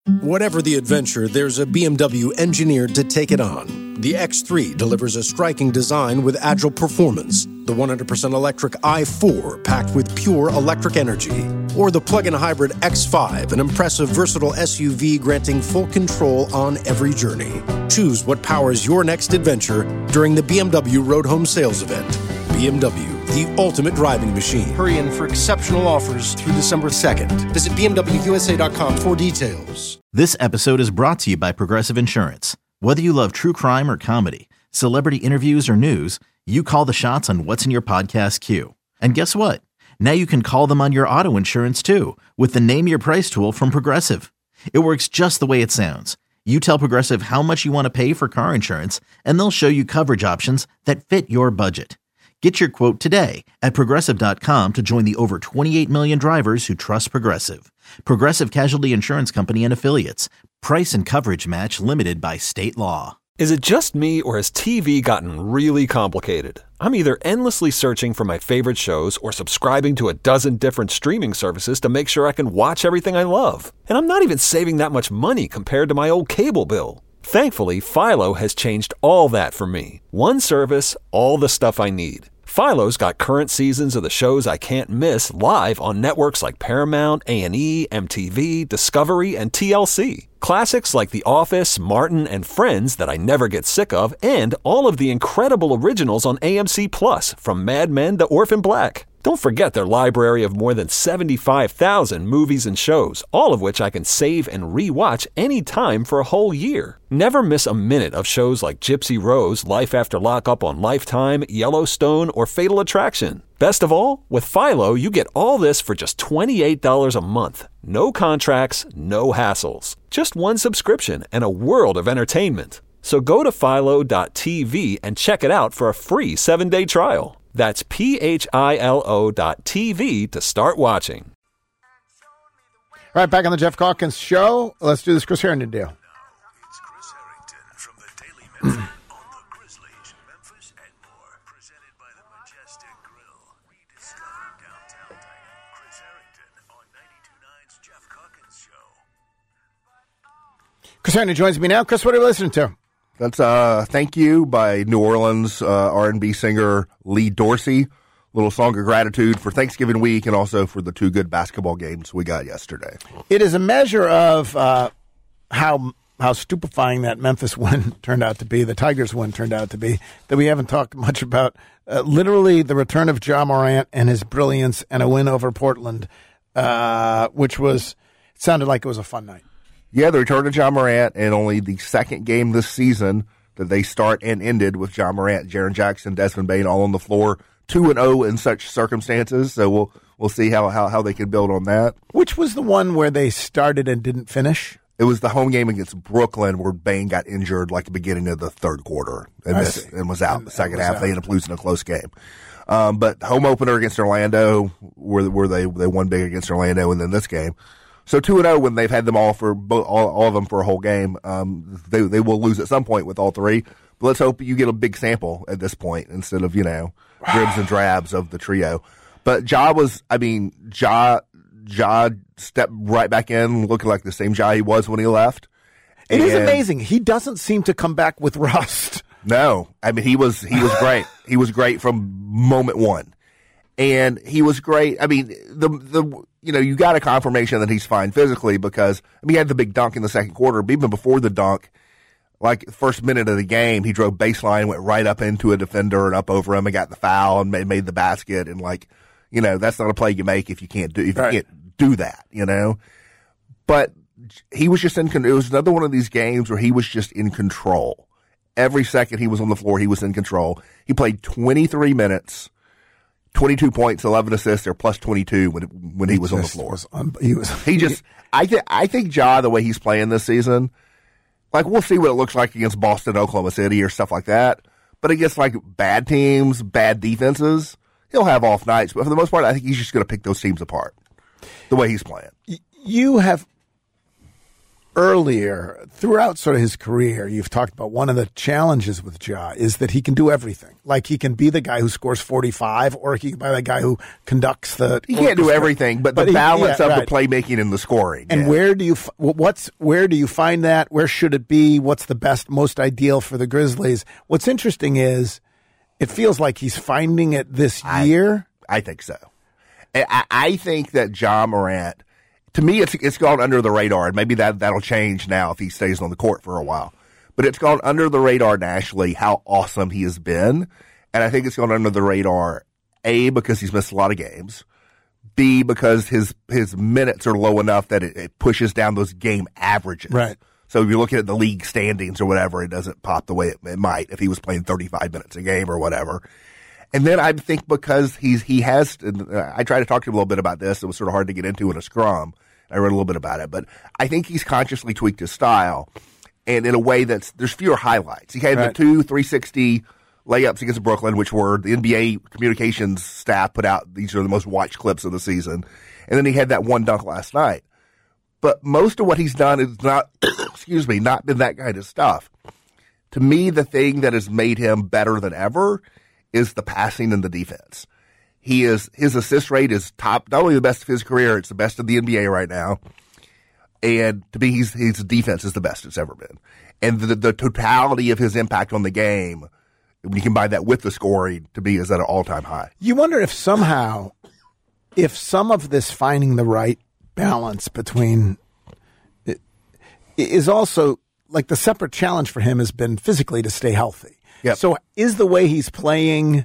Whatever the adventure, there's a BMW engineered to take it on. The X3 delivers a striking design with agile performance. The 100% electric i4 packed with pure electric energy. Or the plug-in hybrid X5, an impressive versatile SUV granting full control on every journey. Choose what powers your next adventure during the BMW Road Home Sales Event. BMW, the ultimate driving machine. Hurry in for exceptional offers through December 2nd. Visit BMWUSA.com for details. This episode is brought to you by Progressive Insurance. Whether you love true crime or comedy, celebrity interviews or news, you call the shots on what's in your podcast queue. And guess what? Now you can call them on your auto insurance too with the Name Your Price tool from Progressive. It works just the way it sounds. You tell Progressive how much you want to pay for car insurance, and they'll show you coverage options that fit your budget. Get your quote today at Progressive.com to join the over 28 million drivers who trust Progressive. Progressive Casualty Insurance Company and Affiliates. Price and coverage match limited by state law. Is it just me, or has TV gotten really complicated? I'm either endlessly searching for my favorite shows or subscribing to a dozen different streaming services to make sure I can watch everything I love. And I'm not even saving that much money compared to my old cable bill. Thankfully, Philo has changed all that for me. One service, all the stuff I need. Philo's got current seasons of the shows I can't miss live on networks like Paramount, A&E, MTV, Discovery, and TLC. Classics like The Office, Martin, and Friends that I never get sick of, and all of the incredible originals on AMC Plus, from Mad Men to Orphan Black. Don't forget their library of more than 75,000 movies and shows, all of which I can save and re-watch anytime for a whole year. Never miss a minute of shows like Gypsy Rose, Life After Lockup on Lifetime, Yellowstone, or Fatal Attraction. Best of all, with Philo, you get all this for just $28 a month. No contracts, no hassles. Just one subscription and a world of entertainment. So go to philo.tv and check it out for a free 7-day trial. That's philo.tv to start watching. All right, back on the Jeff Calkins Show. Let's do this Chris Harrington deal. It's Chris Harrington from the Daily Memphian on the Grizzlies, Memphis and more. Presented by the Majestic Grill. Rediscover downtown dining. Chris Harrington on 92.9's Jeff Calkins Show. Chris Harrington joins me now. Chris, what are we listening to? That's Thank You by New Orleans R&B singer Lee Dorsey. Little song of gratitude for Thanksgiving week and also for the two good basketball games we got yesterday. It is a measure of how stupefying that Memphis win turned out to be, the Tigers win turned out to be, that we haven't talked much about. Literally the return of Ja Morant and his brilliance and a win over Portland, which was, it sounded like it was a fun night. Yeah, the return of Ja Morant, and only the second game this season that they start and ended with Ja Morant, Jaren Jackson, Desmond Bane all on the floor, 2-0 in such circumstances. So we'll see how they can build on that. Which was the one where they started and didn't finish? It was the home game against Brooklyn where Bane got injured like the beginning of the third quarter and was out the second half. They ended up losing a close game. But home opener against Orlando, where they won big against Orlando, and then this game. So 2-0 when they've had them all of them for a whole game. They will lose at some point with all three. But let's hope you get a big sample at this point instead of, dribs and drabs of the trio. But Ja stepped right back in looking like the same Ja he was when he left. It is amazing. He doesn't seem to come back with rust. No. I mean, he was great. He was great from moment one. And he was great. I mean, you got a confirmation that he's fine physically because, he had the big dunk in the second quarter, but even before the dunk, like the first minute of the game, he drove baseline, went right up into a defender and up over him and got the foul and made the basket. And that's not a play you make if you can't do that, But he was just it was another one of these games where he was just in control. Every second he was on the floor, he was in control. He played 23 minutes. 22 points, 11 assists, or plus 22 when he was on the floor. I think Ja, the way he's playing this season, we'll see what it looks like against Boston, Oklahoma City, or stuff like that. But against bad teams, bad defenses, he'll have off nights. But for the most part, I think he's just going to pick those teams apart. The way he's playing. You have earlier, throughout sort of his career, you've talked about one of the challenges with Ja is that he can do everything. Like he can be the guy who scores 45, or he can be the guy who conducts the. He can't do everything, but the balance of the playmaking and the scoring. And where do you find that? Where should it be? What's the best, most ideal for the Grizzlies? What's interesting is it feels like he's finding it this year. I think so. I think that Ja Morant. To me, it's gone under the radar, and maybe that'll change now if he stays on the court for a while. But it's gone under the radar nationally how awesome he has been, and I think it's gone under the radar, A, because he's missed a lot of games, B, because his minutes are low enough that it pushes down those game averages. Right. So if you're looking at the league standings or whatever, it doesn't pop the way it might if he was playing 35 minutes a game or whatever. And then I think because he has, I tried to talk to him a little bit about this. It was sort of hard to get into in a scrum. I read a little bit about it, but I think he's consciously tweaked his style, and in a way there's fewer highlights. He had the 2 360 layups against Brooklyn, which were the NBA communications staff put out. These are the most watched clips of the season. And then he had that one dunk last night. But most of what he's done is not, not been that kind of stuff. To me, the thing that has made him better than ever is the passing and the defense. His assist rate is top, not only the best of his career, it's the best of the NBA right now. And to me, his defense is the best it's ever been. And the totality of his impact on the game, when you combine that with the scoring, to me is at an all-time high. You wonder if somehow, if some of this finding the right balance between it is also, like the separate challenge for him has been physically to stay healthy. Yep. So is the way he's playing,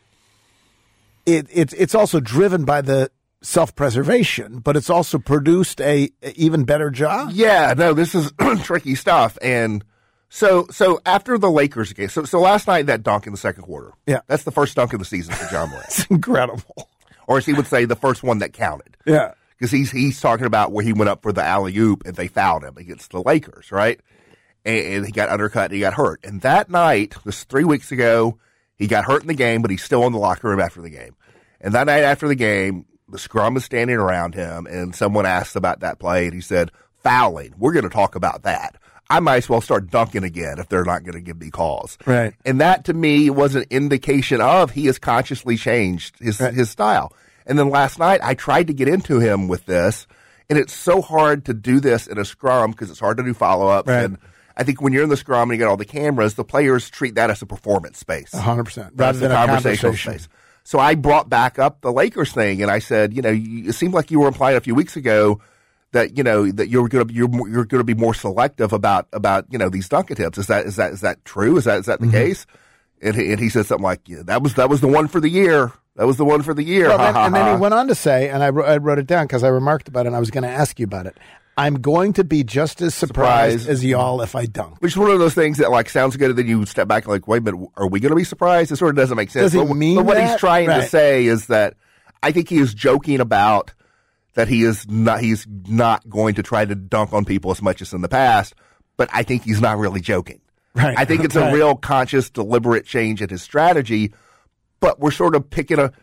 it's also driven by the self-preservation, but it's also produced a even better job. Yeah, no, this is tricky stuff. And so after the Lakers game, so last night that dunk in the second quarter, that's the first dunk of the season for Ja Morant. It's incredible. Or as he would say, the first one that counted. Yeah. Because he's talking about where he went up for the alley-oop and they fouled him against the Lakers, right? And he got undercut and he got hurt. And that night, this was 3 weeks ago, he got hurt in the game, but he's still in the locker room after the game. And that night after the game, the scrum is standing around him, and someone asked about that play, and he said, fouling. We're going to talk about that. I might as well start dunking again if they're not going to give me calls. Right. And that, to me, was an indication of he has consciously changed his style. And then last night, I tried to get into him with this, and it's so hard to do this in a scrum because it's hard to do follow-ups. Right. And I think when you're in the scrum and you got all the cameras, the players treat that as a performance space. 100%. Rather than a conversational space. So I brought back up the Lakers thing, and I said, it seemed like you were implying a few weeks ago that that you're going to be more selective about these dunk attempts. Is that true? Is that the case? And he said something like, that was the one for the year. That was the one for the year. Well, and then he went on to say, and I wrote it down because I remarked about it, and I was going to ask you about it. I'm going to be just as surprised as y'all if I dunk. Which is one of those things that sounds good, and then you step back and wait a minute, are we going to be surprised? It sort of doesn't make sense. Does he mean but what that? he's trying to say is that I think he is joking about that he's not going to try to dunk on people as much as in the past, but I think he's not really joking. Right. I think it's a real conscious, deliberate change in his strategy, but we're sort of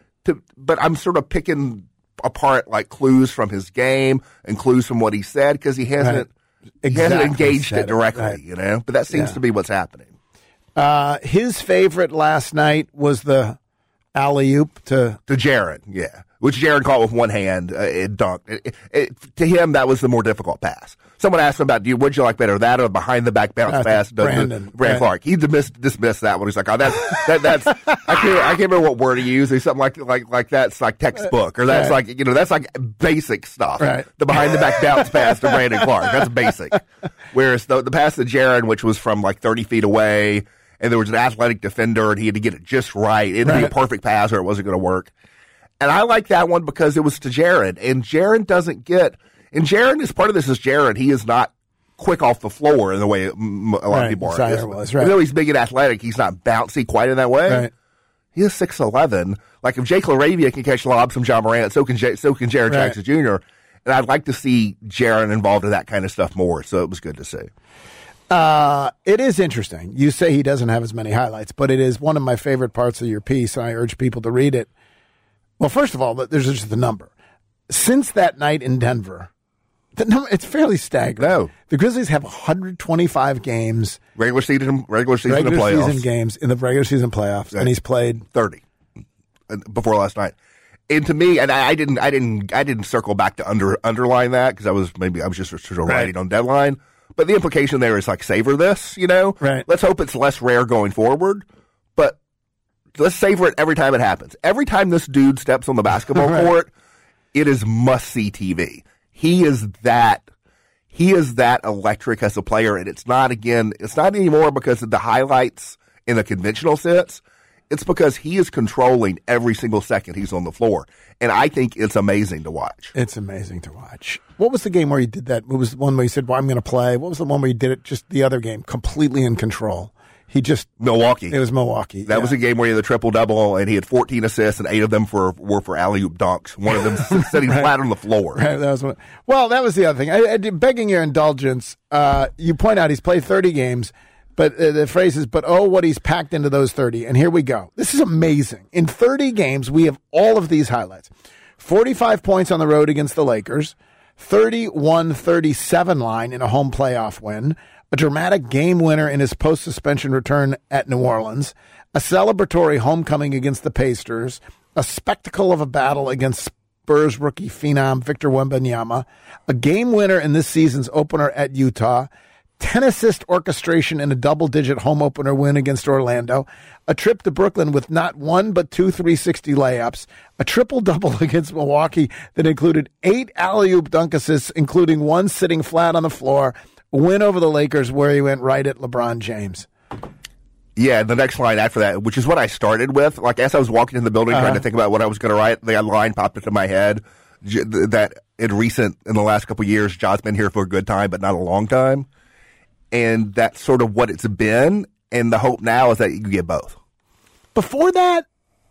I'm sort of picking apart clues from his game and clues from what he said because he hasn't engaged it directly, But that seems to be what's happening. His favorite last night was the alley-oop to Jaren, which Jaren caught with one hand and dunked. To him, that was the more difficult pass. Someone asked him about, what'd you like better, that or behind the back bounce pass? Brandon Clark. He dismissed that one. He's like, oh, that's I can't remember what word he used. He's something like that's like textbook, or that's that's like basic stuff. Right. The behind the back bounce pass to Brandon Clark. That's basic. Whereas the pass to Jaren, which was from 30 feet away, and there was an athletic defender, and he had to get it just right. It'd be a perfect pass, or it wasn't going to work. And I like that one because it was to Jaren, and Jaren doesn't get. And Jaren is part of this. Is Jaren? He is not quick off the floor in the way a lot of people are. Even though he's big and athletic, he's not bouncy quite in that way. Right. He is 6'11". If Jake LaRavia can catch lobs from Ja Morant, so can Jaren Jackson Jr. And I'd like to see Jaren involved in that kind of stuff more. So it was good to see. It is interesting. You say he doesn't have as many highlights, but it is one of my favorite parts of your piece, and I urge people to read it. Well, first of all, there's just the number. Since that night in Denver, The number, it's fairly staggering. No. The Grizzlies have 125 games, regular season and playoffs. season games in the regular season playoffs, and he's played 30 before last night. And to me, and I didn't circle back to underline that because I was just sort of writing on deadline. But the implication there is like savor this, Right. Let's hope it's less rare going forward, but let's savor it every time it happens. Every time this dude steps on the basketball court, it is must-see TV. He is that electric as a player, and it's not anymore because of the highlights in the conventional sense. It's because he is controlling every single second he's on the floor. And I think it's amazing to watch. It's amazing to watch. What was the game where he did that? What was the one where he said, well, I'm going to play? What was the one where he did it just the other game, completely in control? Milwaukee. It was Milwaukee. That was a game where he had a triple-double, and he had 14 assists, and 8 of them were for alley-oop dunks. One of them sitting flat on the floor. Right, that was one. Well, that was the other thing. Begging your indulgence, you point out he's played 30 games, but the phrase is, but oh, what he's packed into those 30. And here we go. This is amazing. In 30 games, we have all of these highlights. 45 points on the road against the Lakers, 31-37 line in a home playoff win, a dramatic game winner in his post-suspension return at New Orleans, a celebratory homecoming against the Pacers, a spectacle of a battle against Spurs rookie phenom Victor Wembanyama, a game winner in this season's opener at Utah, 10-assist orchestration in a double-digit home opener win against Orlando, a trip to Brooklyn with not one but two 360 layups, a triple-double against Milwaukee that included 8 alley-oop dunk assists, including one sitting flat on the floor, a win over the Lakers where he went right at LeBron James. Yeah, the next line after that, which is what I started with, like as I was walking in the building trying to think about what I was going to write, the line popped into my head that in the last couple of years, Ja's been here for a good time, but not a long time. And that's sort of what it's been. And the hope now is that you get both. Before that,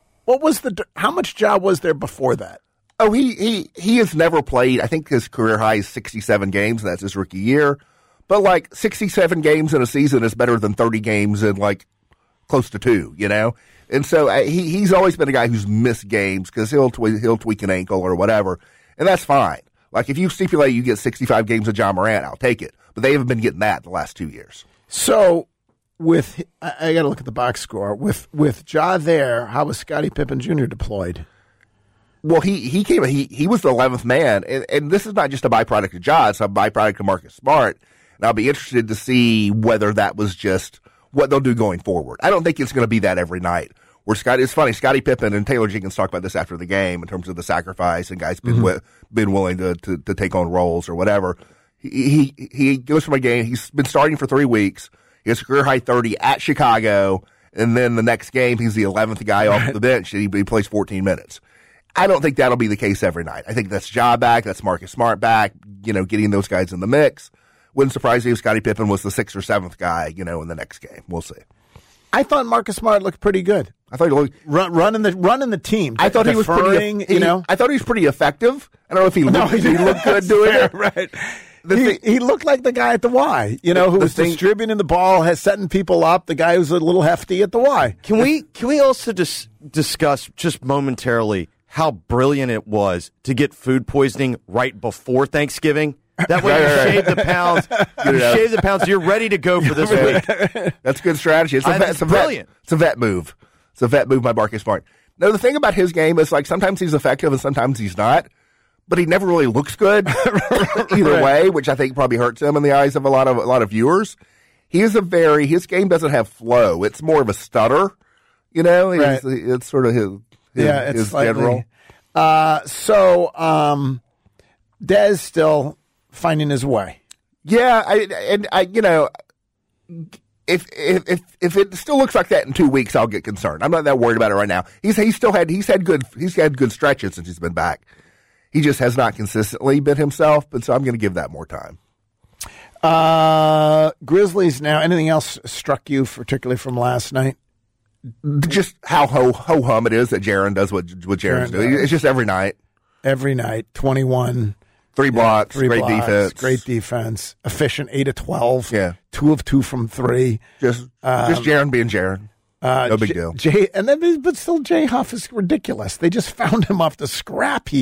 how much Ja was there before that? Oh, he has never played. I think his career high is 67 games, and that's his rookie year. But like 67 games in a season is better than 30 games in like close to 2, And so he's always been a guy who's missed games because he'll tweak an ankle or whatever, and that's fine. Like if you stipulate you get 65 games of Ja Morant, I'll take it. But they haven't been getting that the last 2 years. So I got to look at the box score. With Ja there, how was Scottie Pippen Jr. deployed? Well, he came. He was the 11th man, and this is not just a byproduct of Ja; it's a byproduct of Marcus Smart. And I'll be interested to see whether that was just what they'll do going forward. I don't think it's going to be that every night. It's funny. Scottie Pippen and Taylor Jenkins talked about this after the game in terms of the sacrifice and guys been willing to take on roles or whatever. He goes from a game. He's been starting for 3 weeks. He has a career high 30 at Chicago, and then the next game he's the 11th guy off the bench. And he plays 14 minutes. I don't think that'll be the case every night. I think that's Ja back. That's Marcus Smart back. Getting those guys in the mix. Wouldn't surprise me if Scottie Pippen was the 6th or 7th guy. In the next game. We'll see. I thought Marcus Smart looked pretty good. I thought he looked running the team. I thought he was pretty. I thought he was pretty effective. I don't know if he looked good doing it. Right. He looked like the guy at the Y. Who was distributing the ball, setting people up. The guy who's a little hefty at the Y. Can we also discuss just momentarily how brilliant it was to get food poisoning right before Thanksgiving? That way you shave the pounds. Shave the pounds. You're ready to go for this week. That's a good strategy. It's brilliant. It's a vet move. It's a vet move by Marcus Smart. No, the thing about his game is like sometimes he's effective and sometimes he's not. But he never really looks good either way, which I think probably hurts him in the eyes of a lot of viewers. His game doesn't have flow. It's more of a stutter. Right. It's sort of his general. Dez still finding his way. Yeah, if it still looks like that in 2 weeks, I'll get concerned. I'm not that worried about it right now. He's had good stretches since he's been back. He just has not consistently been himself, but so I'm going to give that more time. Grizzlies now. Anything else struck you, particularly from last night? Just how ho-hum it is that Jaren does what Jaren's doing. It's just every night. Every night, 21. 3 blocks, great defense. Efficient, 8 of 12. Yeah. 2 of 2 from 3. Just Jaren being Jaren. No big deal. But still, Jay Huff is ridiculous. They just found him off the scrap heap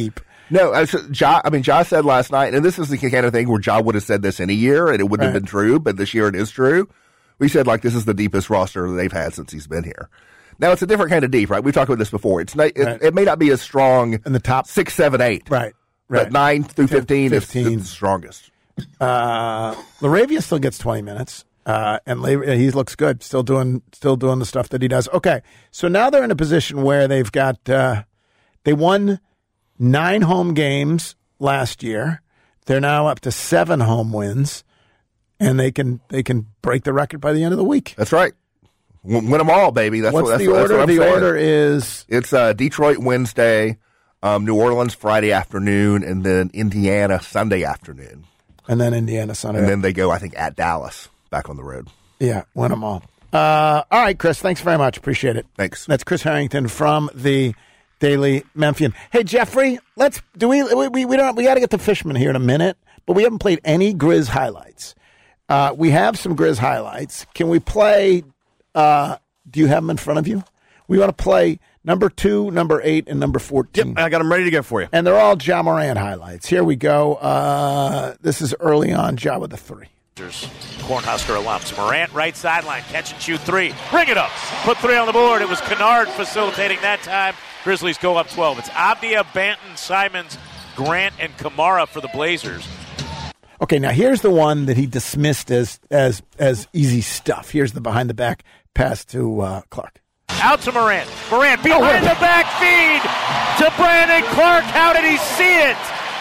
No, Ja said last night, and this is the kind of thing where Ja would have said this any year, and it wouldn't have been true, but this year it is true. We said, like, this is the deepest roster they've had since he's been here. Now, it's a different kind of deep, right? We've talked about this before. It may not be as strong in the top 6, 7, 8. Right. But 9 through 15 is the strongest. LaRavia still gets 20 minutes. And he looks good, still doing the stuff that he does. Okay, so now they're in a position where they've got they won 9 home games last year. They're now up to 7 home wins, and they can break the record by the end of the week. That's right. Win them all, baby. That's What's what the order? That's what I'm the saying. order is it's Detroit Wednesday, New Orleans Friday afternoon, and then Indiana Sunday afternoon, and then Indiana Sunday, and then they go, I think, at Dallas. Back on the road. Yeah, win them all. All right, Chris, thanks very much. Appreciate it. Thanks. That's Chris Harrington from the Daily Memphian. Hey, Jeffrey, we got to get to Fishman here in a minute, but we haven't played any Grizz highlights. We have some Grizz highlights. Can we play, do you have them in front of you? We want to play number 2, number 8, and number 14. Yep, I got them ready to go for you. And they're all Ja Morant highlights. Here we go. This is early on, Ja with the 3. Cornhusker alums. Morant, right sideline, catch and shoot 3. Bring it up. Put 3 on the board. It was Kennard facilitating that time. Grizzlies go up 12. It's Abdia, Banton, Simons, Grant, and Kamara for the Blazers. Okay, now here's the one that he dismissed as easy stuff. Here's the behind the back pass to Clark. Out to Morant. Morant behind the back feed to Brandon Clark. How did he see it?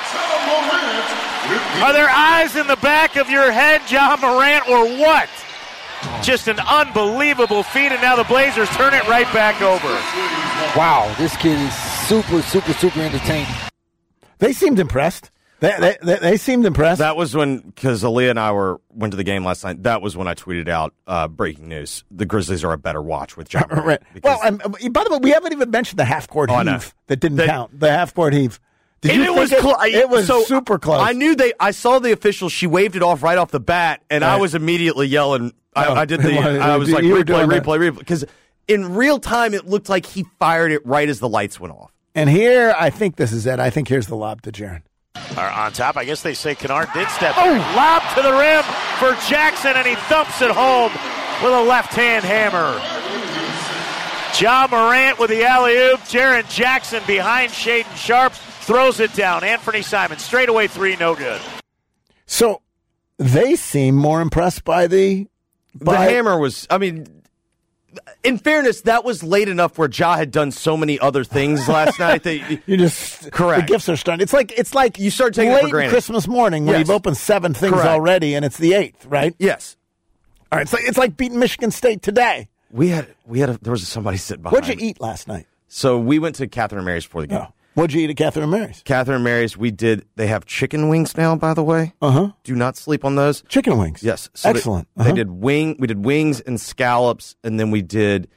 Are there eyes in the back of your head, Ja Morant, or what? Just an unbelievable feat, and now the Blazers turn it right back over. Wow, this kid is super, super, super entertaining. They seemed impressed. They seemed impressed. That was when, because Aaliyah and I went to the game last night, that was when I tweeted out breaking news. The Grizzlies are a better watch with Ja Morant. Right. Well, by the way, we haven't even mentioned the half-court heave that didn't count. The half-court heave. It was super close. I knew I saw the official. She waved it off right off the bat, and I was immediately yelling. I was like, replay. Because in real time, it looked like he fired it right as the lights went off. And here, I think this is it. I think here's the lob to Jaren. On top, I guess they say Kennard did step in. Lob to the rim for Jackson, and he thumps it home with a left-hand hammer. Ja Morant with the alley-oop. Jaren Jackson behind Shaedon Sharpe. Throws it down. Anthony Simons, straightaway 3, no good. So they seem more impressed by the hammer was, I mean, in fairness, that was late enough where Ja had done so many other things last night that you just correct. The gifts are starting. It's like you start taking late it for granted. Christmas morning where you've opened 7 things already, and it's the 8th, right? Yes. All right. It's like beating Michigan State today. There was somebody sitting behind. What'd you eat last night? So we went to Catherine and Mary's before the game. Oh. What'd you eat at Catherine and Mary's? Catherine and Mary's, they have chicken wings now, by the way. Uh-huh. Do not sleep on those. Chicken wings? Yes. So excellent. We did wings and scallops, and then we did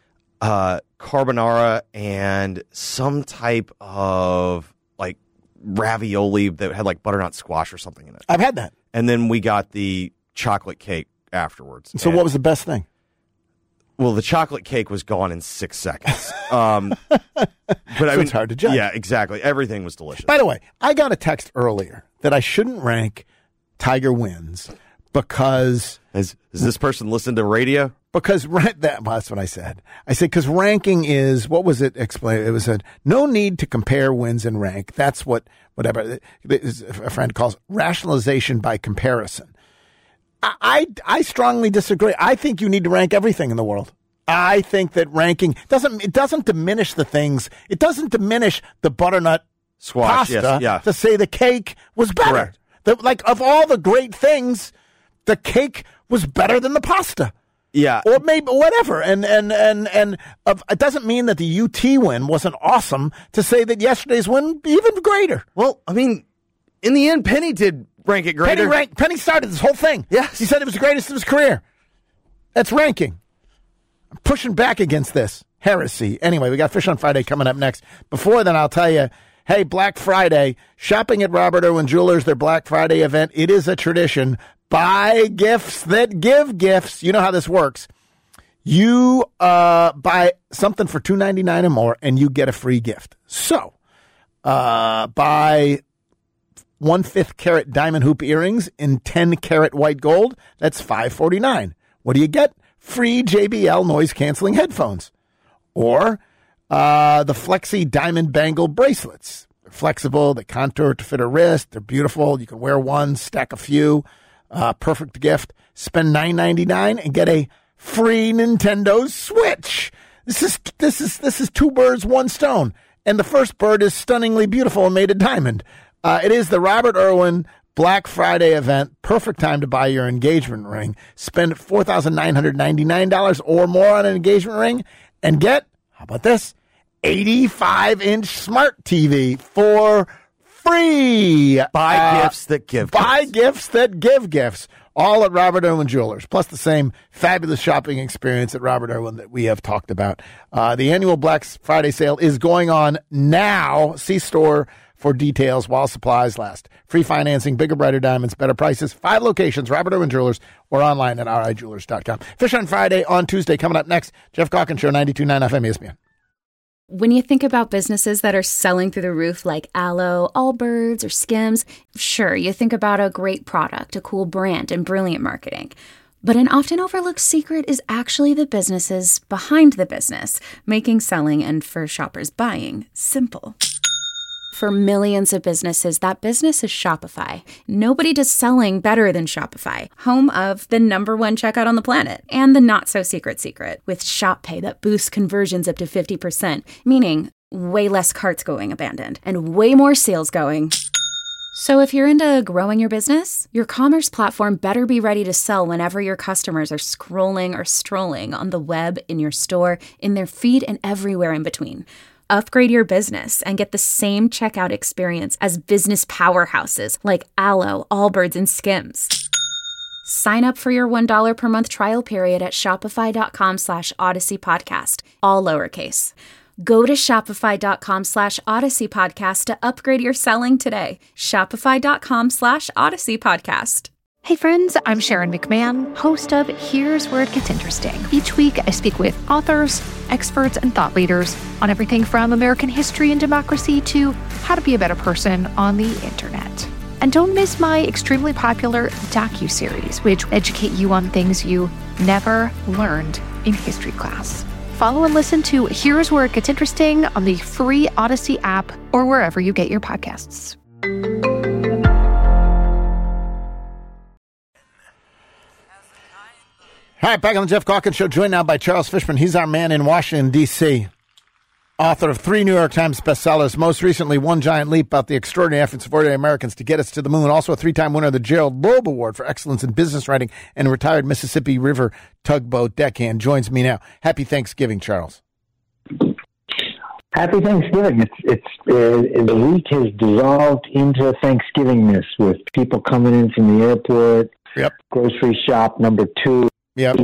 carbonara and some type of like ravioli that had like butternut squash or something in it. I've had that. And then we got the chocolate cake afterwards. So what was the best thing? Well, the chocolate cake was gone in 6 seconds. But it's hard to judge. Yeah, exactly. Everything was delicious. By the way, I got a text earlier that I shouldn't rank Tiger wins because... Has this person listened to radio? Because that's what I said. I said, because ranking is, what was it explained? It was no need to compare wins and rank. That's whatever a friend calls rationalization by comparison. I strongly disagree. I think you need to rank everything in the world. I think that ranking doesn't diminish the things. It doesn't diminish the butternut squash pasta to say the cake was better. Correct. Of all the great things, the cake was better than the pasta. Yeah. Or maybe whatever. And it doesn't mean that the UT win wasn't awesome to say that yesterday's win even greater. Well, I mean, in the end, Penny did rank it greater. Penny started this whole thing. Yes. He said it was the greatest of his career. That's ranking. I'm pushing back against this heresy. Anyway, we got Fish on Friday coming up next. Before then, I'll tell you, hey, Black Friday, shopping at Robert Irwin Jewelers, their Black Friday event. It is a tradition. Buy gifts that give gifts. You know how this works. You buy something for $2.99 or more, and you get a free gift. So, buy 1/5 carat diamond hoop earrings in 10 karat white gold. That's $549. What do you get? Free JBL noise canceling headphones. Or the Flexi diamond bangle bracelets. They're flexible, they contour to fit a wrist, they're beautiful. You can wear one, stack a few. Perfect gift. Spend $9.99 and get a free Nintendo Switch. This is two birds, one stone. And the first bird is stunningly beautiful and made of diamond. It is the Robert Irwin Black Friday event. Perfect time to buy your engagement ring. Spend $4,999 or more on an engagement ring and get, how about this, 85-inch smart TV for free. Buy gifts that give gifts. Buy gifts that give gifts. All at Robert Irwin Jewelers, plus the same fabulous shopping experience at Robert Irwin that we have talked about. The annual Black Friday sale is going on now. See store for details while supplies last. Free financing, bigger, brighter diamonds, better prices. 5 locations, Robert Irwin Jewelers, or online at rijewelers.com. Fish on Friday on Tuesday. Coming up next, Jeff Calkins Show, 92.9 FM ESPN. When you think about businesses that are selling through the roof like Aloe, Allbirds, or Skims, sure, you think about a great product, a cool brand, and brilliant marketing. But an often overlooked secret is actually the businesses behind the business, making selling and, for shoppers, buying simple. For millions of businesses, that business is Shopify. Nobody does selling better than Shopify, home of the #1 checkout on the planet, and the not-so-secret secret, with Shop Pay that boosts conversions up to 50%, meaning way less carts going abandoned, and way more sales going. So if you're into growing your business, your commerce platform better be ready to sell whenever your customers are scrolling or strolling on the web, in your store, in their feed, and everywhere in between. Upgrade your business and get the same checkout experience as business powerhouses like Aloe, Allbirds, and Skims. Sign up for your $1 per month trial period at shopify.com/Odyssey Podcast, all lowercase. Go to shopify.com/Odyssey Podcast to upgrade your selling today. Shopify.com/Odyssey Podcast. Hey friends, I'm Sharon McMahon, host of Here's Where It Gets Interesting. Each week, I speak with authors, experts, and thought leaders on everything from American history and democracy to how to be a better person on the internet. And don't miss my extremely popular docuseries, which educate you on things you never learned in history class. Follow and listen to Here's Where It Gets Interesting on the free Odyssey app or wherever you get your podcasts. All right, back on the Jeff Calkins Show, joined now by Charles Fishman. He's our man in Washington, D.C., author of 3 New York Times bestsellers, most recently One Giant Leap, about the extraordinary efforts of ordinary Americans to get us to the moon. Also a 3-time winner of the Gerald Loeb Award for excellence in business writing, and a retired Mississippi River tugboat deckhand. Joins me now. Happy Thanksgiving, Charles. Happy Thanksgiving. The week has dissolved into Thanksgivingness with people coming in from the airport, Yep. grocery shop number 2. Yep.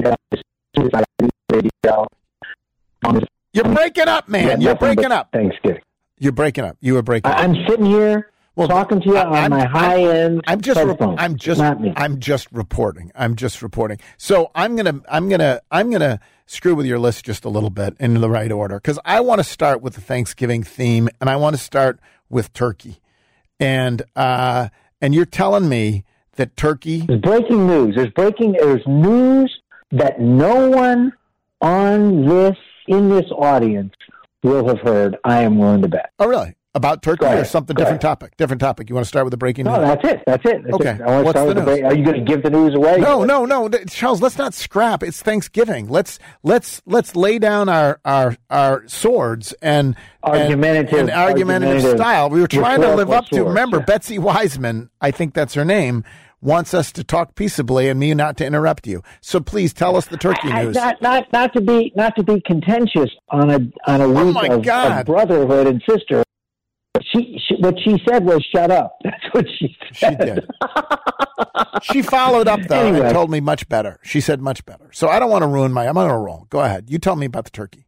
You're breaking up, man. You're breaking up. Thanksgiving. You're breaking up. You are breaking up. I'm sitting here talking to you on my high-end headphones. I'm just reporting. So I'm gonna screw with your list just a little bit in the right order, because I want to start with the Thanksgiving theme, and I want to start with turkey, and you're telling me that turkey. There's breaking news. There's news that no one in this audience will have heard. I am willing to bet. Oh, really? About turkey or something different topic? Different topic. You want to start with the breaking news? No, that's it. Okay. I want to start with the. Are you going to give the news away? No, Charles. Let's not scrap. It's Thanksgiving. Let's lay down our swords and argumentative style. We were trying to live up to. Remember, Betsy Wiseman, I think that's her name, wants us to talk peaceably and me not to interrupt you. So please tell us the turkey news. Not to be contentious on a week of brotherhood and sisterhood. What she said was shut up. That's what she said. She did. She followed up, though, and told me much better. She said much better. So I don't want to ruin I'm on a roll. Go ahead. You tell me about the turkey.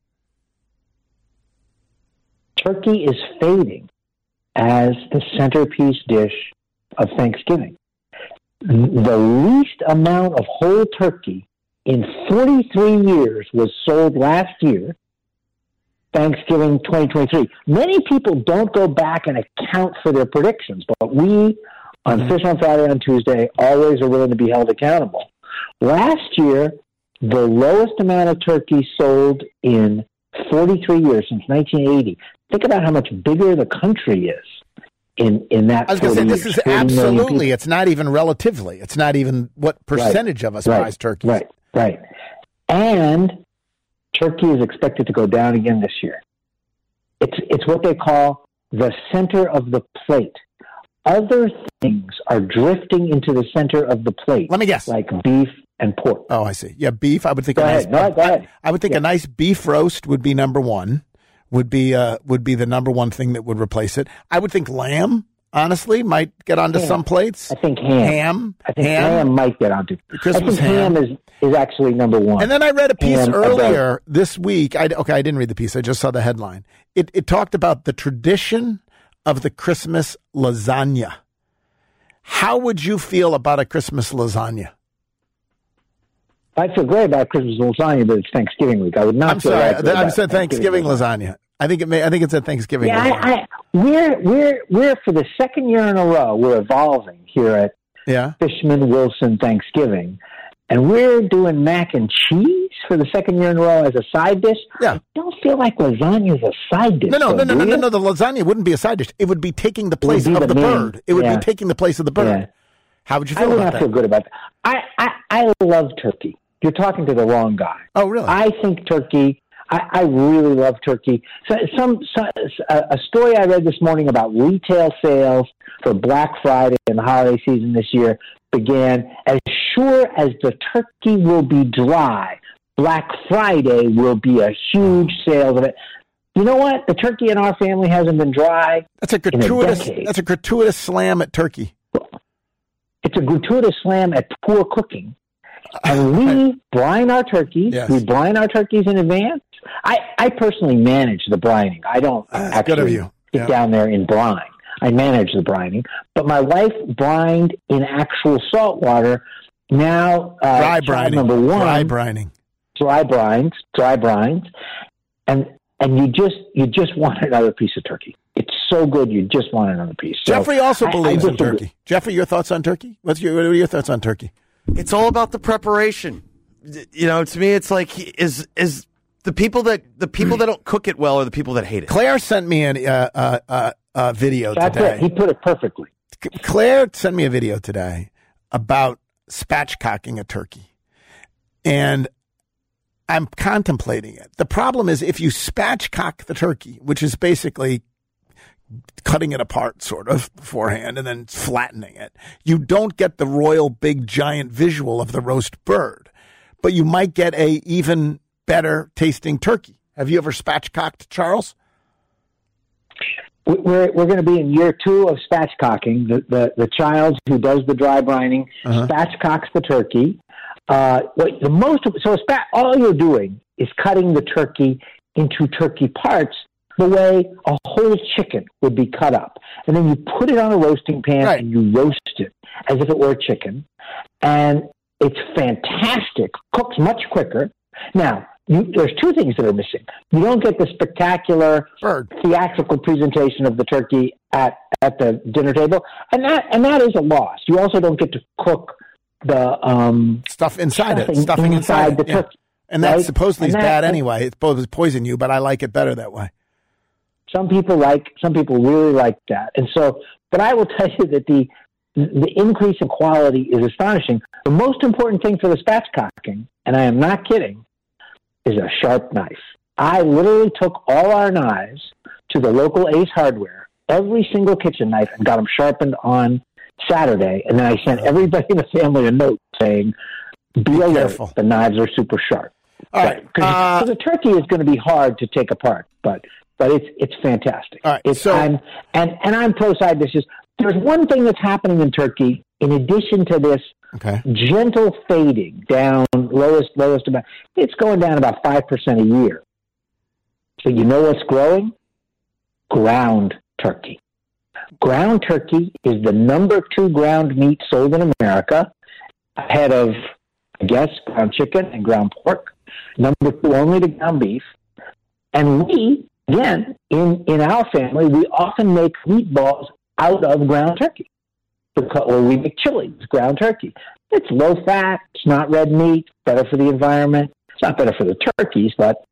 Turkey is fading as the centerpiece dish of Thanksgiving. The least amount of whole turkey in 43 years was sold last year Thanksgiving 2023. Many people don't go back and account for their predictions, but we on Fish on Friday on Tuesday always are willing to be held accountable. Last year, the lowest amount of turkey sold in 43 years, since 1980. Think about how much bigger the country is in that. I was going to say, this is absolutely, it's not even relatively. It's not even what percentage of us buys turkeys. Right. And turkey is expected to go down again this year. It's what they call the center of the plate. Other things are drifting into the center of the plate. Let me guess. Like beef and pork. Oh, I see. Yeah, beef. I would think. Go ahead. I would think a nice beef roast would be number one. Would be the number one thing that would replace it. I would think lamb, honestly, might get onto some plates. I think ham. I think ham might get onto. Christmas ham is actually number one. And then I read a piece earlier this week. I didn't read the piece. I just saw the headline. It talked about the tradition of the Christmas lasagna. How would you feel about a Christmas lasagna? I feel great about Christmas lasagna, but it's Thanksgiving week. I would not. I'm sorry. I said Thanksgiving lasagna. I think it's a Thanksgiving. Yeah, we're for the second year in a row we're evolving here at Fishman Wilson Thanksgiving, and we're doing mac and cheese for the second year in a row as a side dish. Yeah. I don't feel like lasagna is a side dish. No. The lasagna wouldn't be a side dish. It would be taking the place of the bird. It would be taking the place of the bird. Yeah. How would you feel about that? I would not feel good about that. I love turkey. You're talking to the wrong guy. Oh, really? I think turkey. I really love turkey. So a story I read this morning about retail sales for Black Friday and the holiday season this year began as sure as the turkey will be dry. Black Friday will be a huge sale of it. You know what? The turkey in our family hasn't been dry. That's a gratuitous slam at turkey. It's a gratuitous slam at poor cooking. And we brine our turkeys. Yes. We brine our turkeys in advance. I personally manage the brining. I don't actually get down there and brine. I manage the brining. But my wife brined in actual salt water. Now, dry brining. Number one, dry brining. Dry brines. And you just want another piece of turkey. It's so good, you just want another piece. So Jeffrey also believes in turkey. Jeffrey, your thoughts on turkey? What are your thoughts on turkey? It's all about the preparation. You know, to me, it's like is the people that don't cook it well are the people that hate it. Claire sent me a video That's today. It. He put it perfectly. Claire sent me a video today about spatchcocking a turkey, and I'm contemplating it. The problem is if you spatchcock the turkey, which is basically cutting it apart sort of beforehand and then flattening it, you don't get the royal big giant visual of the roast bird, but you might get a even better tasting turkey. Have you ever spatchcocked, Charles? We're going to be in year 2 of spatchcocking. The child who does the dry brining spatchcocks the turkey. All you're doing is cutting the turkey into turkey parts the way a whole chicken would be cut up. And then you put it on a roasting pan and you roast it as if it were chicken. And it's fantastic. Cooks much quicker. Now, there's 2 things that are missing. You don't get the spectacular theatrical presentation of the turkey at the dinner table. And that is a loss. You also don't get to cook the stuff inside it. Stuffing inside the turkey. And that supposedly is bad anyway. It's supposed to poison you, but I like it better that way. Some people really like that. And so, but I will tell you that the increase in quality is astonishing. The most important thing for the spatchcocking, and I am not kidding, is a sharp knife. I literally took all our knives to the local Ace Hardware, every single kitchen knife, and got them sharpened on Saturday. And then I sent everybody in the family a note saying, be alert, careful. The knives are super sharp. All right. Because a turkey is going to be hard to take apart, but it's fantastic. All right. I'm pro side dishes. There's one thing that's happening in turkey in addition to this gentle fading down, lowest amount. It's going down about 5% a year. So you know what's growing? Ground turkey. Ground turkey is the number 2 ground meat sold in America, ahead of, I guess, ground chicken and ground pork. Number 2 only to ground beef. And we, again, in our family, we often make meatballs out of ground turkey. Or we make chili with ground turkey. It's low fat. It's not red meat. Better for the environment. It's not better for the turkeys, but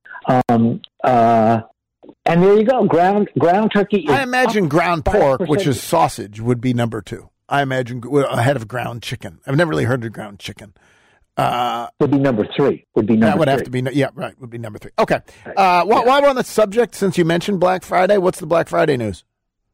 and there you go. Ground turkey. I imagine ground pork, which is sausage, would be number 2. I imagine ahead of ground chicken. I've never really heard of ground chicken. Would be number 3. That would have to be. Yeah, right. Would be number 3. Okay. While we're on the subject, since you mentioned Black Friday, what's the Black Friday news?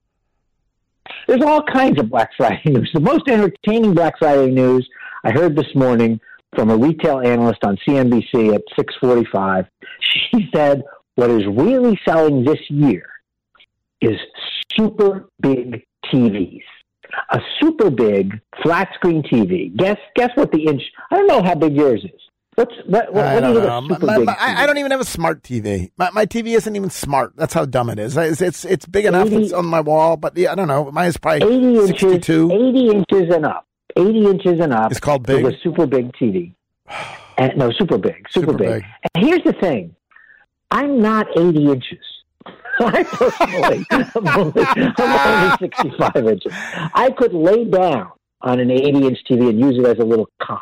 There's all kinds of Black Friday news. The most entertaining Black Friday news I heard this morning from a retail analyst on CNBC at 6:45. She said, what is really selling this year is super big TVs. A super big flat screen TV. Guess what the inch? I don't know how big yours is. What do you think? I don't even have a smart TV. My TV isn't even smart. That's how dumb it is. It's big enough. It's on my wall, but I don't know. Mine is probably 80 62. 80 inches and up. 80 inches and up. It's called big. It's a super big TV. No, super big. Super big. And here's the thing. I'm not 80 inches. I personally, I'm only 65 inches. I could lay down on an 80-inch TV and use it as a little cot.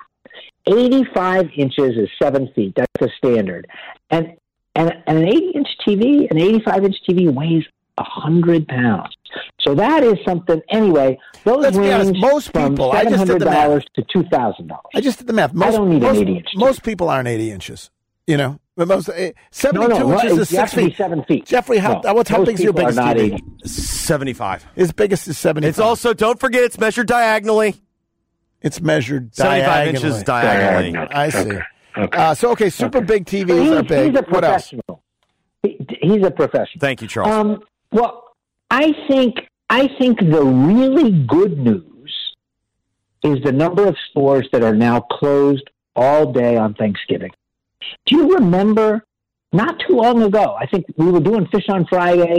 85 inches is 7 feet. That's the standard. And an 80-inch TV, an 85-inch TV weighs 100 pounds. So that is something. Anyway, those range most from people, $700 to $2,000. I just did the math. I don't need an 80-inch. Most people aren't 80 inches. You know, but most 72 inches is 6 feet. 7 feet. Jeffrey, how big is your biggest TV? 75. His biggest is 75. It's also, don't forget, it's measured diagonally. It's measured 75 inches diagonally. I see. Okay. Super big TVs are big. He's a professional. He's a professional. Thank you, Charles. Well, I think the really good news is the number of stores that are now closed all day on Thanksgiving. Do you remember not too long ago? I think we were doing Fish on Friday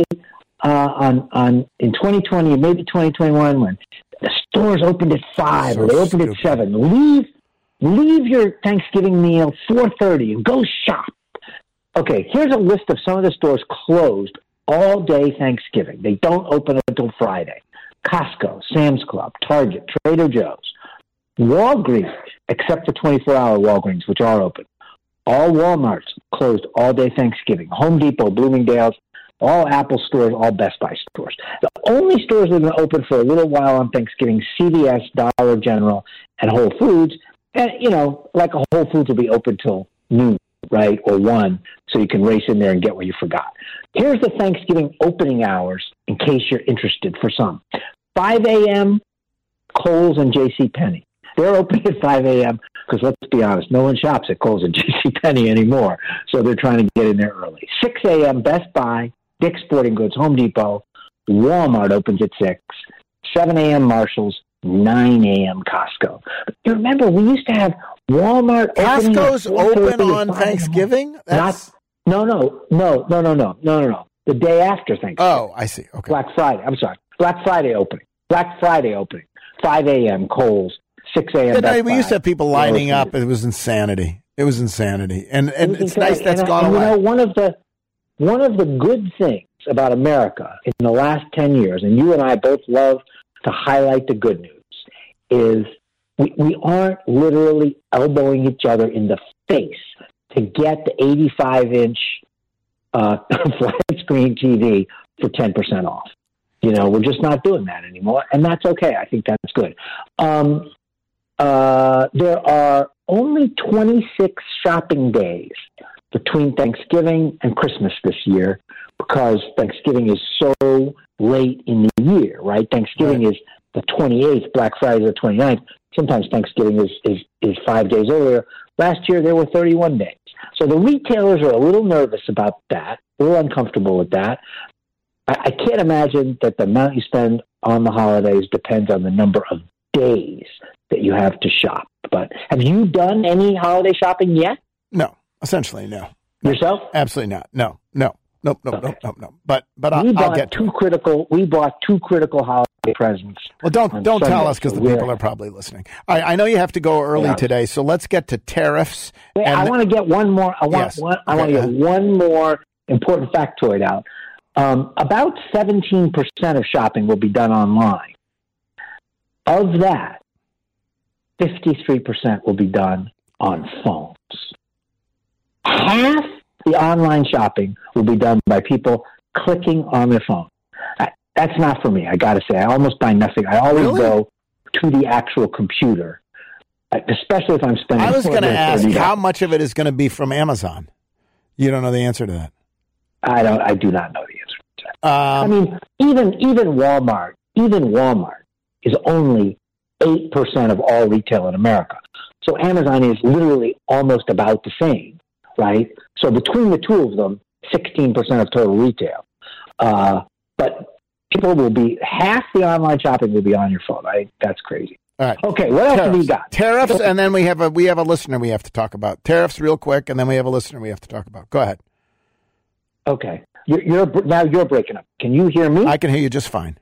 in 2020, maybe 2021, when the stores opened at 5 or they opened at 7. Leave your Thanksgiving meal 4:30 and go shop. Okay, here's a list of some of the stores closed all day Thanksgiving. They don't open until Friday. Costco, Sam's Club, Target, Trader Joe's, Walgreens, except for 24-hour Walgreens, which are open. All Walmarts closed all day Thanksgiving. Home Depot, Bloomingdale's, all Apple stores, all Best Buy stores. The only stores that have been open for a little while on Thanksgiving, CVS, Dollar General, and Whole Foods. And, like a Whole Foods will be open till noon, right, or 1, so you can race in there and get what you forgot. Here's the Thanksgiving opening hours, in case you're interested for some. 5 a.m., Kohl's and JCPenney. They're open at 5 a.m. because, let's be honest, no one shops at Kohl's and JCPenney anymore, so they're trying to get in there early. 6 a.m., Best Buy, Dick's Sporting Goods, Home Depot, Walmart opens at 6, 7 a.m. Marshall's, 9 a.m. Costco. You remember, we used to have Walmart Costco's open on Thanksgiving? No. The day after Thanksgiving. Oh, I see. Okay. Black Friday. I'm sorry. Black Friday opening. 5 a.m. Kohl's, 6 a.m. We used to have people lining up. It was insanity. And it's nice that's gone away. One of the good things about America in the last 10 years, and you and I both love to highlight the good news, is we aren't literally elbowing each other in the face to get the 85-inch flat screen TV for 10% off. We're just not doing that anymore, and that's okay. I think that's good. There are only 26 shopping days between Thanksgiving and Christmas this year because Thanksgiving is so late in the year, right? Thanksgiving is the 28th, Black Friday is the 29th. Sometimes Thanksgiving is 5 days earlier. Last year, there were 31 days. So the retailers are a little nervous about that, a little uncomfortable with that. I can't imagine that the amount you spend on the holidays depends on the number of days that you have to shop. But have you done any holiday shopping yet? No, essentially no. Yourself? Absolutely not. No. Okay. No. But I'll get to it. We bought two critical holiday presents. Well, don't tell us because the people are probably listening. I know you have to go early today, so let's get to tariffs. Wait, I want to get one more. I want to get one more important factoid out. About 17% of shopping will be done online. Of that, 53% will be done on phones. Half the online shopping will be done by people clicking on their phone. That's not for me, I got to say. I almost buy nothing. I always go to the actual computer, especially if I'm spending. I was going to ask how much of it is going to be from Amazon. You don't know the answer to that. I do not know the answer to that. I mean, even Walmart is only 8% of all retail in America. So Amazon is literally almost about the same, right? So between the two of them, 16% of total retail. But people will be, half the online shopping will be on your phone. That's crazy. All right. Okay, what else have we got? Tariffs, and then we have a listener we have to talk about. Tariffs real quick, and then we have a listener we have to talk about. Go ahead. Okay. You're breaking up. Can you hear me? I can hear you just fine.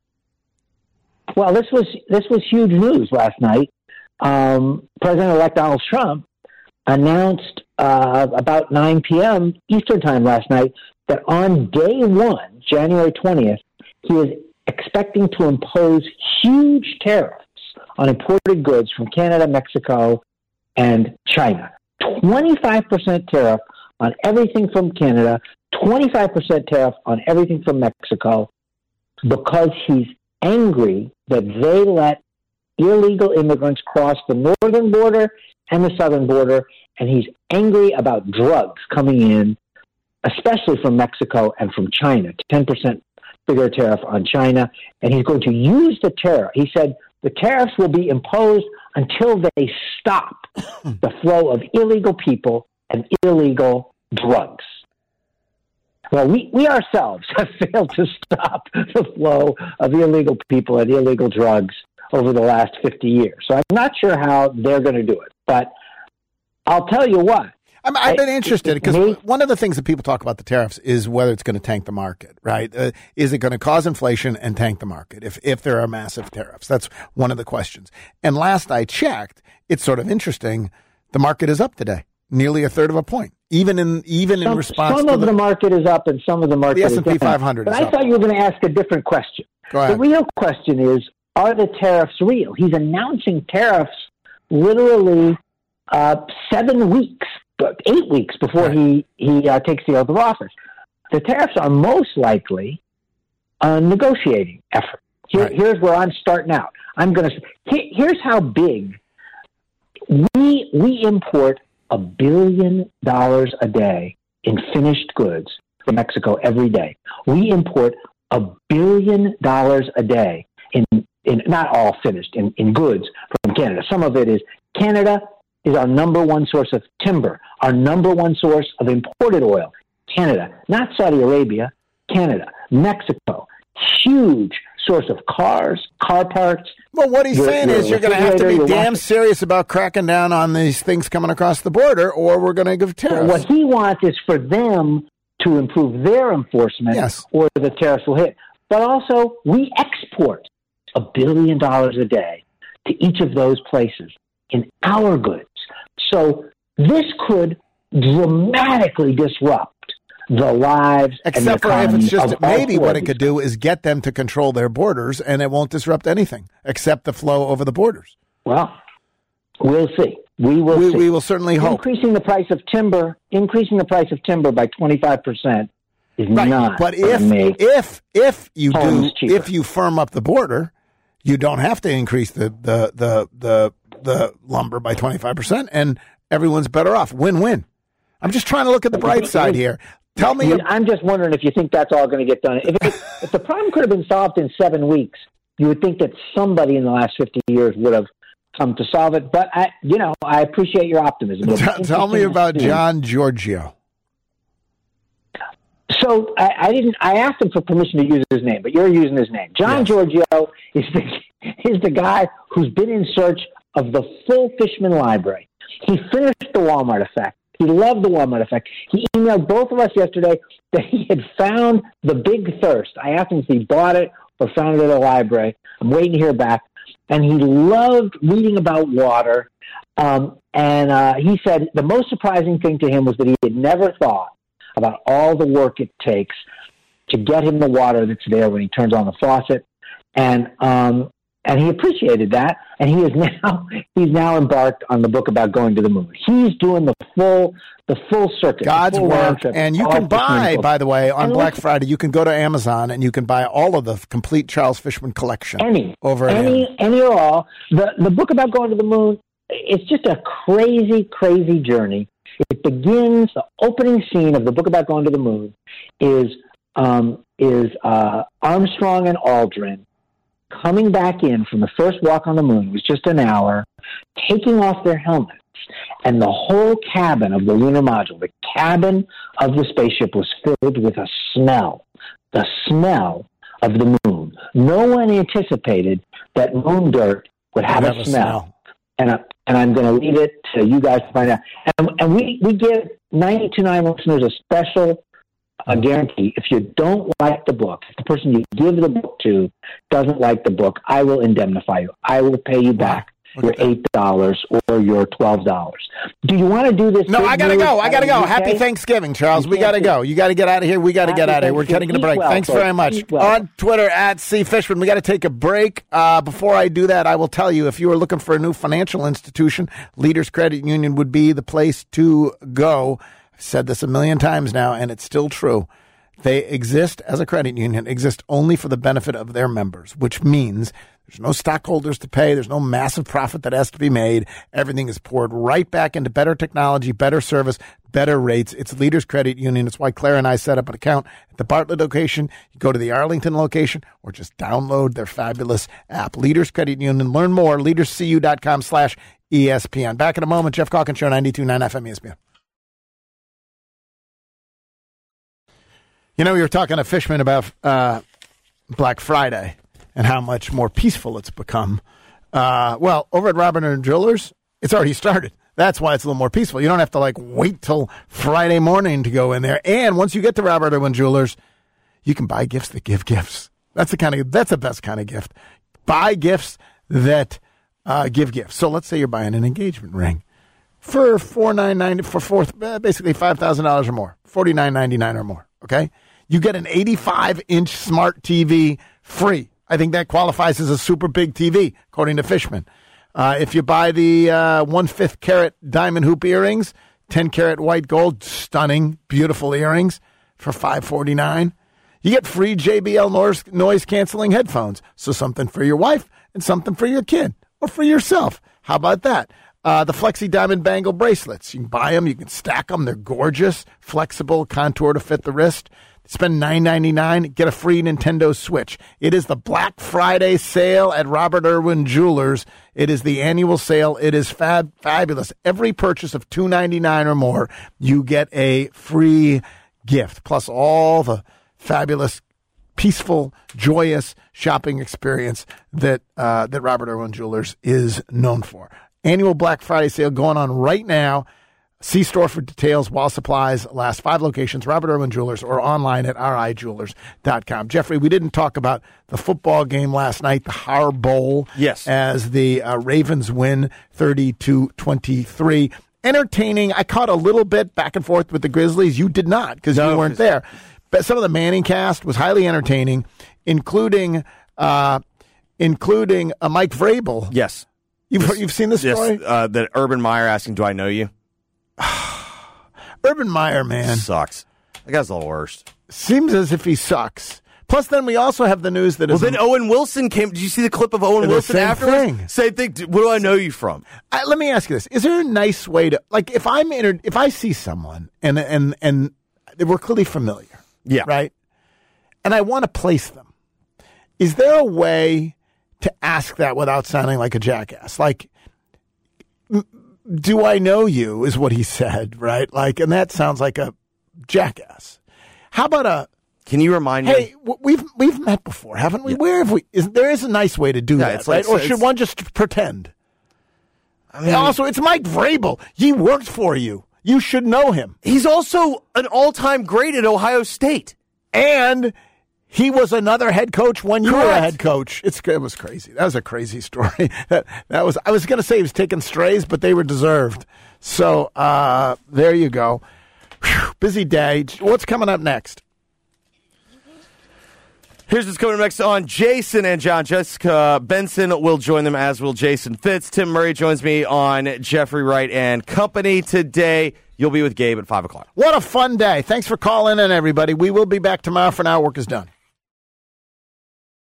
Well, this was huge news last night. President-elect Donald Trump announced about 9 p.m. Eastern time last night that on day one, January 20th, he is expecting to impose huge tariffs on imported goods from Canada, Mexico, and China. 25% tariff on everything from Canada, 25% tariff on everything from Mexico, because he's angry that they let illegal immigrants cross the northern border and the southern border, and he's angry about drugs coming in, especially from Mexico and from China. 10% bigger tariff on China, and he's going to use the tariff. He said the tariffs will be imposed until they stop the flow of illegal people and illegal drugs. Well, we ourselves have failed to stop the flow of illegal people and illegal drugs over the last 50 years. So I'm not sure how they're going to do it. But I'll tell you what. I've been interested because one of the things that people talk about the tariffs is whether it's going to tank the market, right? Is it going to cause inflation and tank the market if there are massive tariffs? That's one of the questions. And last I checked, it's sort of interesting. The market is up today, nearly a third of a point. Even in response some to of the market is up and some of the market is down. The S&P 500 But is I up. thought you were going to ask a different question. Go ahead. The real question is, are the tariffs real? He's announcing tariffs literally 7 weeks, 8 weeks before he takes the oath of office. The tariffs are most likely a negotiating effort. Here's where I'm starting out. Here's how big we import $1 billion a day in finished goods from Mexico every day. We import $1 billion a day in not all finished, in goods from Canada. Some of it is Canada is our number one source of timber, our number one source of imported oil. Canada, not Saudi Arabia, Canada. Mexico, huge source of cars, car parts. Well, what he's saying is you're going to have to be damn serious about cracking down on these things coming across the border, or we're going to give tariffs. What he wants is for them to improve their enforcement, or the tariffs will hit. But also, we export $1 billion a day to each of those places in our goods. So this could dramatically disrupt the lives except for if it's just maybe what it could do is get them to control their borders, and it won't disrupt anything except the flow over the borders. Well, we'll see. We will certainly hope. Increasing the price of timber by 25% is not. But if you firm up the border, you don't have to increase the lumber by 25%, and everyone's better off. Win-win. I'm just trying to look at the bright side here. Tell me. I'm just wondering if you think that's all going to get done. If the problem could have been solved in 7 weeks, you would think that somebody in the last 50 years would have come to solve it. But I appreciate your optimism. Tell me about John Giorgio. So I asked him for permission to use his name, but you're using his name. John Giorgio is the guy who's been in search of the full Fishman library. He finished The Walmart Effect. He loved The Walmart Effect. He emailed both of us yesterday that he had found The Big Thirst. I asked him if he bought it or found it at a library. I'm waiting to hear back. And he loved reading about water. And he said the most surprising thing to him was that he had never thought about all the work it takes to get him the water that's there when he turns on the faucet. And he appreciated that, and he's now embarked on the book about going to the moon. He's doing the full circuit, God's work. And you can buy, by the way, on Black Friday, you can go to Amazon and you can buy all of the complete Charles Fishman collection. Any or all. The book about going to the moon, it's just a crazy, crazy journey. It begins, the opening scene of the book about going to the moon is Armstrong and Aldrin coming back in from the first walk on the moon. It was just an hour, taking off their helmets. And the whole cabin of the lunar module, the cabin of the spaceship, was filled with a smell, the smell of the moon. No one anticipated that moon dirt would have a smell. And I'm going to leave it to you guys to find out. And we give 92.9 listeners a special guarantee. If you don't like the book, if the person you give the book to doesn't like the book, I will indemnify you. I will pay you back your $8 or your $12. Do you want to do this? No, I got to go. Happy Thanksgiving, Charles. We got to go. You got to get out of here. We got to get out of here. We're cutting a break. Thanks very much. On Twitter, @CFishman. We got to take a break. Before I do that, I will tell you, if you are looking for a new financial institution, Leaders Credit Union would be the place to go. I've said this a million times now, and it's still true. They exist as a credit union, exist only for the benefit of their members, which means there's no stockholders to pay. There's no massive profit that has to be made. Everything is poured right back into better technology, better service, better rates. It's Leaders Credit Union. It's why Claire and I set up an account at the Bartlett location. You go to the Arlington location or just download their fabulous app. Leaders Credit Union. Learn more. leaderscu.com/ESPN. Back in a moment. Jeff Calkins Show, 92.9 FM ESPN. You know, we were talking to Fishman about Black Friday and how much more peaceful it's become. Well, over at Robert Irwin Jewelers, it's already started. That's why it's a little more peaceful. You don't have to wait till Friday morning to go in there. And once you get to Robert Irwin Jewelers, you can buy gifts that give gifts. That's the best kind of gift. Buy gifts that give gifts. So let's say you're buying an engagement ring for $4,990 basically $5,000 or more, $4,999 or more. Okay, you get an 85-inch smart TV free. I think that qualifies as a super big TV, according to Fishman. If you buy the 1/5 carat diamond hoop earrings, 10 karat white gold, stunning, beautiful earrings for $549. You get free JBL noise canceling headphones. So something for your wife and something for your kid or for yourself. How about that? The Flexi Diamond Bangle bracelets. You can buy them. You can stack them. They're gorgeous, flexible, contour to fit the wrist. Spend $9.99, get a free Nintendo Switch. It is the Black Friday sale at Robert Irwin Jewelers. It is the annual sale. It is fabulous. Every purchase of $2.99 or more, you get a free gift, plus all the fabulous, peaceful, joyous shopping experience that Robert Irwin Jewelers is known for. Annual Black Friday sale going on right now. See store for details while supplies last. 5 locations, Robert Irwin Jewelers, or online at rijewelers.com. Jeffrey, we didn't talk about the football game last night, the Har Bowl. Yes. As the Ravens win 32-23. Entertaining. I caught a little bit back and forth with the Grizzlies. You did not, because you weren't there. But some of the Manning cast was highly entertaining, including Mike Vrabel. Yes. You've seen this story? Yes, that Urban Meyer asking, do I know you? Urban Meyer, man. Sucks. That guy's the worst. Seems as if he sucks. Plus, then we also have the news that... then Owen Wilson came... Did you see the clip of Owen Wilson afterwards? Same thing. What do I know you from? Let me ask you this. Is there a nice way to... if I see someone and we're clearly familiar, yeah, right? And I want to place them. Is there a way to ask that without sounding like a jackass? Do I know you is what he said, right? And that sounds like a jackass. How about can you remind me? Hey, we've met before, haven't we? Yeah. Where have we? There is a nice way to do that, right? Or should one just pretend? I mean, also, it's Mike Vrabel. He worked for you. You should know him. He's also an all-time great at Ohio State. And he was another head coach when you were a head coach. It was crazy. That was a crazy story. I was going to say he was taking strays, but they were deserved. So there you go. Busy day. What's coming up next? Here's what's coming up next on Jason and John. Jessica Benson will join them, as will Jason Fitz. Tim Murray joins me on Jeffrey Wright and Company today. You'll be with Gabe at 5 o'clock. What a fun day. Thanks for calling in, everybody. We will be back tomorrow. For now, work is done.